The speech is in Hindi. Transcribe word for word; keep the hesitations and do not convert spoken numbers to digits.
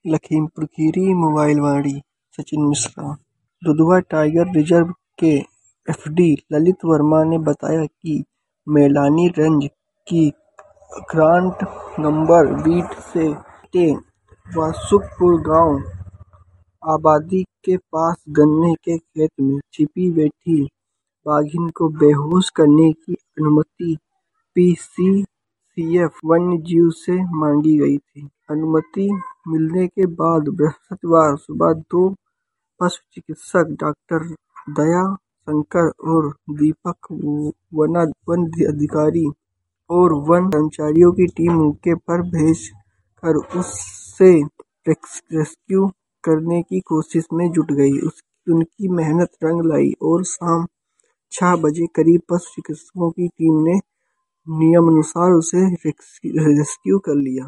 लखीमपुर खीरी मोबाइलवाड़ी। सचिन मिश्रा। दुधवा टाइगर रिजर्व के एफडी ललित वर्मा ने बताया कि मैलानी रेंज की ग्रांट नंबर बीट से वासुकपुर गांव आबादी के पास गन्ने के खेत में छिपी बैठी बाघिन को बेहोश करने की अनुमति पीसीसीएफ वन्यजीव से मांगी गई थी। अनुमति मिलने के बाद बृहस्पतिवार सुबह दो पशु चिकित्सक डॉक्टर दया शंकर और दीपक वन अधिकारी और वन कर्मचारियों की टीम मौके पर भेज कर उससे रेस्क्यू करने की कोशिश में जुट गई। उनकी मेहनत रंग लाई और शाम छह बजे करीब पशु चिकित्सकों की टीम ने नियमानुसार उसे रेस्क्यू कर लिया।